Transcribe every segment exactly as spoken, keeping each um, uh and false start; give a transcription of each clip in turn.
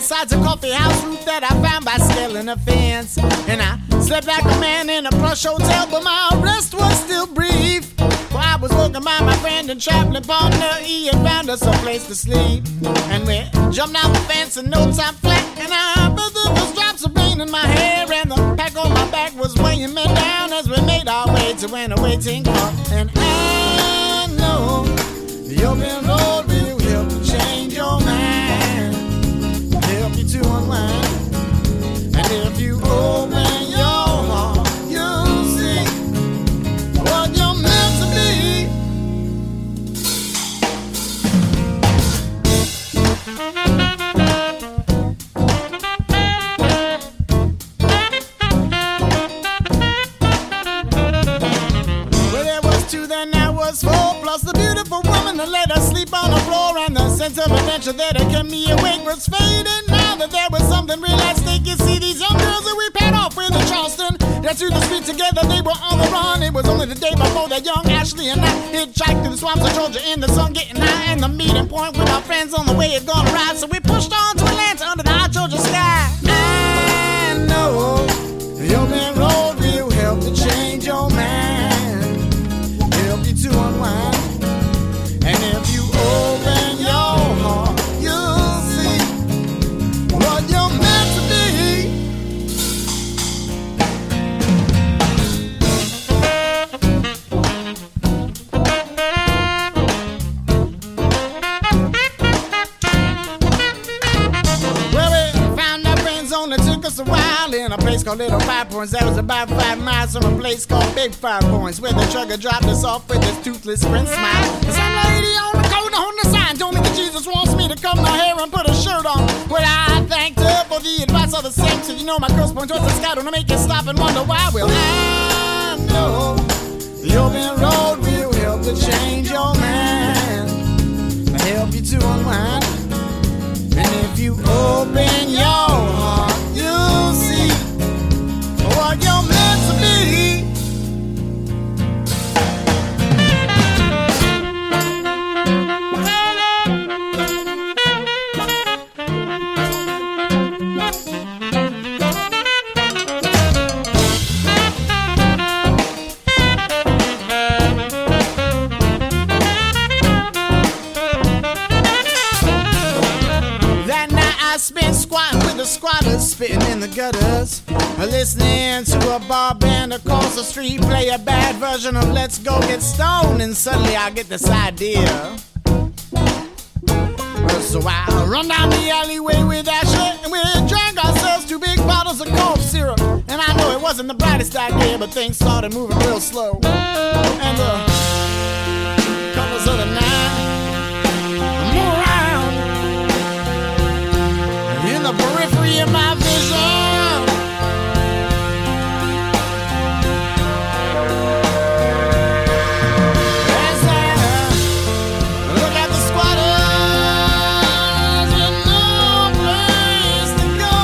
besides a coffee house roof that I found by scaling a fence. And I slept like a man in a plush hotel, but my rest was still brief. For I was walking by my friend and traveling partner, he had found us a place to sleep. And we jumped out the fence in no time flat, and I bet there was drops of rain in my hair, and the pack on my back was weighing me down as we made our way to an awaiting car. And I know the open road will help to change your mind, help you to unwind. And if you open your heart, you'll see what you're meant to be. Well, there was two, then there was four, plus the beautiful woman that let us sleep on the floor, and the sense of adventure that had kept me awake was fading. Now that there was something real at stake, you see these young girls that we paired off with in Charleston, that through the street together, they were on the run. It was only the day before that young Ashley and I hitchhiked through the swamps of Georgia in the sun getting high, and the meeting point with our friends on the way had gone right. So we pushed on to Atlanta under the hot Georgia sky. I know the open road will help to change your mind, help you to unwind. And if you open your heart, you'll see what you're meant to be. Well, we found our friends on, it took us a while in a place called Little Five Points. That was about five miles from a place called Big Five Points, where the trucker dropped us off with his toothless grin smile. And some lady on the corner on the sign told me that Jesus wants me to comb my hair and put a shirt on. Well, I thanked her for the advice of the saints, and you know my girls point towards the sky to make you stop and wonder why. Well, I know the open road will help to change your mind, help you to unwind. And if you open your heart, you'll see what you're meant to be. Squatters spitting in the gutters, listening to a bar band across the street play a bad version of Let's Go Get Stoned, and suddenly I get this idea. So I run down the alleyway with Ashley, and we drank ourselves two big bottles of cough syrup. And I know it wasn't the brightest idea, but things started moving real slow, and the colors of the night move around in the periphery of my vision. As I look at the squatters with no place to go,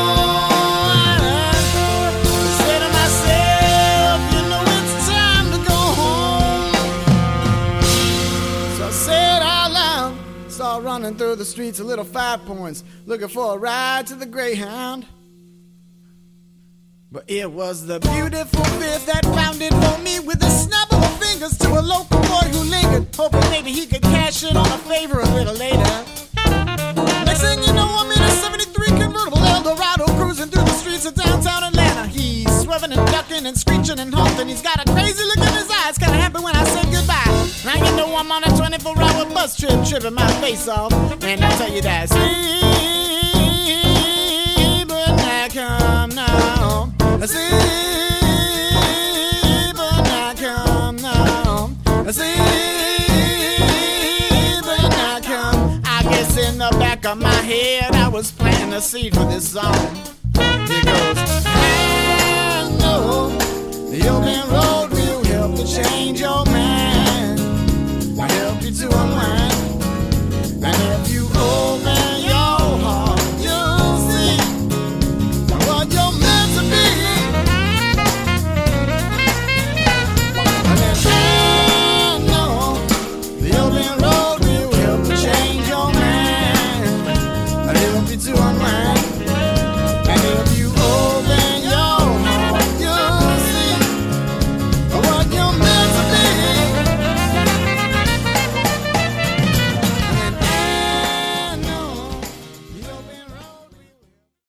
I say to myself, you know it's time to go home. So I said out loud, saw running through the streets of Little Five Points, looking for a ride to the Greyhound. But it was the beautiful fifth that found it for me, with a snap of her fingers to a local boy who lingered, hoping maybe he could cash in on a favor a little later. Next thing you know, I'm in a seventy-three convertible Eldorado, cruising through the streets of downtown Atlanta. He's swerving and ducking and screeching and honking. He's got a crazy look in his eyes, kinda happy when I say goodbye. Now you know I'm on a twenty-four hour bus trip, tripping my face off. And I tell you that, sleep but not come now. Sleep but not come now. Sleep but not come. I guess in the back of my head I was planting a seed for this song. It goes, I know the open road will help to change your mind, help you to